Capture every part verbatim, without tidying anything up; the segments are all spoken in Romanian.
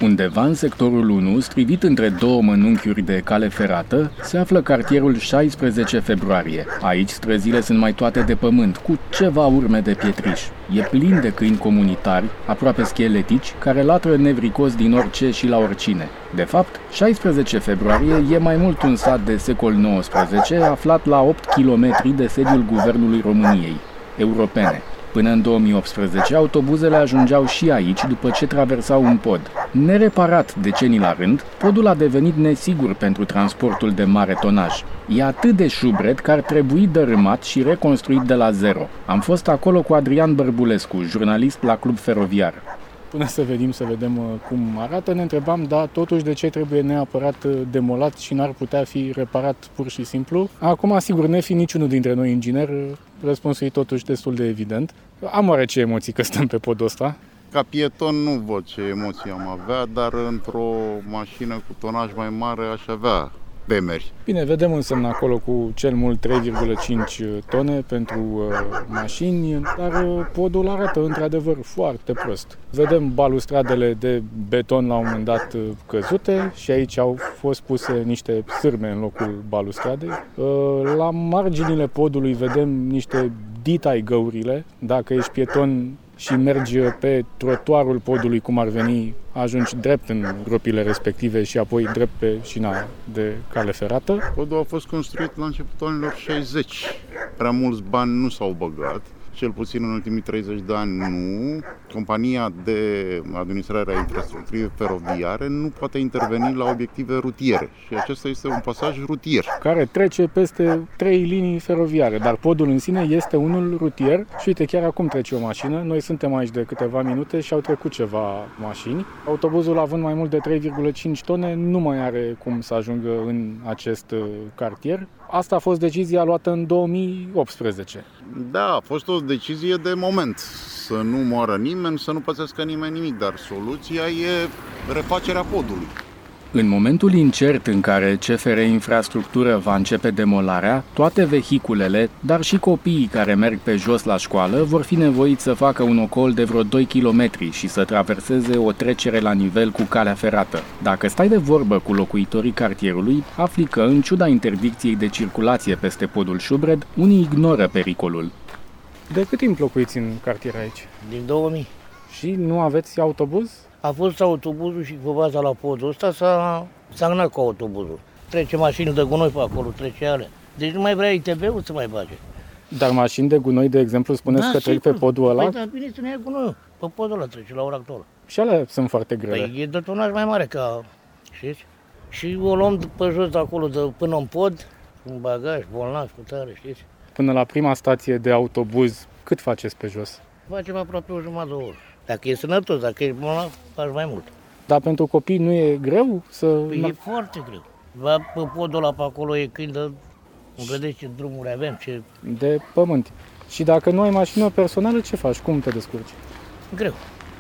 Undeva în sectorul unu, strivit între două mănunchiuri de cale ferată, se află cartierul șaisprezece februarie. Aici străzile sunt mai toate de pământ, cu ceva urme de pietriș. E plin de câini comunitari, aproape scheletici, care latră nevricos din orice și la oricine. De fapt, șaisprezece februarie e mai mult un sat de secol nouăsprezece, aflat la opt kilometri de sediul Guvernului României, Europene. Până în două mii optsprezece, autobuzele ajungeau și aici după ce traversau un pod. Nereparat decenii la rând, podul a devenit nesigur pentru transportul de mare tonaj. E atât de șubred că ar trebui dărâmat și reconstruit de la zero. Am fost acolo cu Adrian Bărbulescu, jurnalist la Club Feroviar. Până să venim, să vedem cum arată, ne întrebam, da, totuși de ce trebuie neapărat demolat și n-ar putea fi reparat pur și simplu. Acum, sigur, ne fi niciunul dintre noi inginer, răspunsul e totuși destul de evident. Am oarece emoții că stăm pe podul ăsta? Ca pieton nu văd ce emoții am avea, dar într-o mașină cu tonaj mai mare aș avea temeri. Bine, vedem însemn acolo cu cel mult trei virgulă cinci tone pentru uh, mașini, dar uh, podul arată într-adevăr foarte prost. Vedem balustradele de beton la un moment dat uh, căzute și aici au fost puse niște sârme în locul balustradei. Uh, la marginile podului vedem niște dita-i găurile. Dacă ești pieton și mergi pe trotuarul podului, cum ar veni, ajungi drept în gropile respective și apoi drept pe șina de cale ferată. Podul a fost construit la începutul anilor șaizeci. Prea mulți bani nu s-au băgat, cel puțin în ultimii treizeci de ani nu. Compania de administrare a infrastructurii feroviare nu poate interveni la obiective rutiere și acesta este un pasaj rutier. Care trece peste trei linii feroviare, dar podul în sine este unul rutier și uite, chiar acum trece o mașină. Noi suntem aici de câteva minute și au trecut ceva mașini. Autobuzul, având mai mult de trei virgulă cinci tone, nu mai are cum să ajungă în acest cartier. Asta a fost decizia luată în două mii optsprezece. Da, a fost o decizie de moment. Să nu moară nimeni, să nu pățească nimeni nimic, dar soluția e refacerea podului. În momentul incert în care C F R Infrastructură va începe demolarea, toate vehiculele, dar și copiii care merg pe jos la școală, vor fi nevoiți să facă un ocol de vreo doi kilometri și să traverseze o trecere la nivel cu calea ferată. Dacă stai de vorbă cu locuitorii cartierului, afli că, în ciuda interdicției de circulație peste podul șubred, unii ignoră pericolul. De cât timp locuiți în cartier aici? Din două mii. Și nu aveți autobuz? A fost autobuzul și cu baza la podul ăsta s-a stagnat cu autobuzul. Trece mașini de gunoi pe acolo, trece alea. Deci nu mai vrea I T B-ul să mai bage. Dar mașini de gunoi, de exemplu, spuneți da, că trec sigur. pe podul ăla? Păi da, bine să ne ia gunoiul. Pe podul ăla trece la ora actuală. Și alea sunt foarte grele. Păi e de tonaj mai mare ca, știți? Și o luăm pe jos de acolo, de, până în pod, un bagaj, bolnav, cu tare, știți? Până la prima stație de autobuz, cât faceți pe jos? Facem aproape o jumătate de oră. Dacă e sănătos, dacă e bolnav, faci mai mult. Dar pentru copii nu e greu să... Păi e foarte greu. Va pe podul ăla pe acolo e când de... vedeți ce drumuri avem, ce... De pământ. Și dacă nu ai mașină personală, ce faci? Cum te descurci? Greu.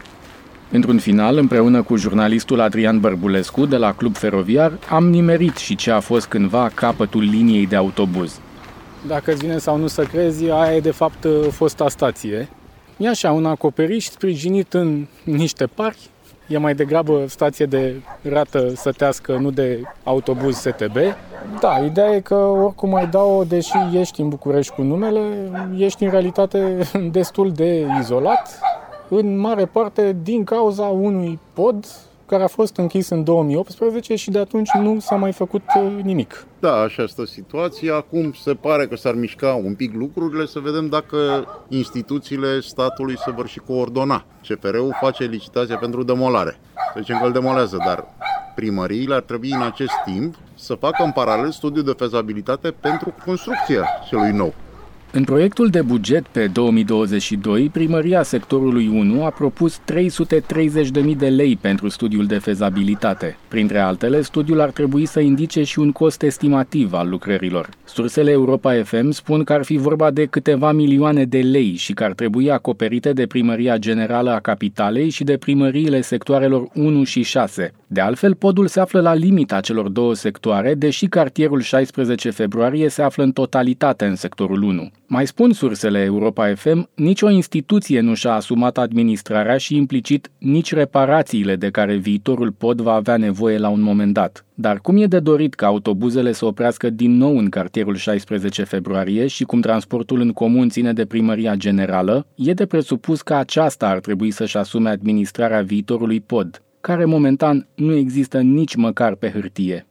Într-un final, împreună cu jurnalistul Adrian Bărbulescu de la Club Feroviar, am nimerit și ce a fost cândva capătul liniei de autobuz. Dacă îți vine sau nu să crezi, aia e de fapt fosta stație. E așa, un acoperiș sprijinit în niște parchi. E mai degrabă stație de rată sătească, nu de autobuz S T B. Da, ideea e că oricum ai dau, deși ești în București cu numele, ești în realitate destul de izolat, în mare parte din cauza unui pod care a fost închis în două mii optsprezece și de atunci nu s-a mai făcut nimic. Da, așa stă situația. Acum se pare că s-ar mișca un pic lucrurile, să vedem dacă instituțiile statului se vor și coordona. C F R-ul face licitația pentru demolare. Să zicem că îl demolează, dar primăriile ar trebui în acest timp să facă în paralel studiul de fezabilitate pentru construcția celui nou. În proiectul de buget pe două mii douăzeci și doi, primăria sectorului unu a propus trei sute treizeci de mii de lei pentru studiul de fezabilitate. Printre altele, studiul ar trebui să indice și un cost estimativ al lucrărilor. Sursele Europa F M spun că ar fi vorba de câteva milioane de lei și că ar trebui acoperite de Primăria Generală a Capitalei și de primăriile sectoarelor unu și șase. De altfel, podul se află la limita celor două sectoare, deși cartierul șaisprezece februarie se află în totalitate în sectorul unu. Mai spun sursele Europa F M, nicio instituție nu și-a asumat administrarea și implicit nici reparațiile de care viitorul pod va avea nevoie la un moment dat. Dar cum e de dorit ca autobuzele să oprească din nou în cartierul șaisprezece februarie și cum transportul în comun ține de primăria generală, e de presupus că aceasta ar trebui să-și asume administrarea viitorului pod, care momentan nu există nici măcar pe hârtie.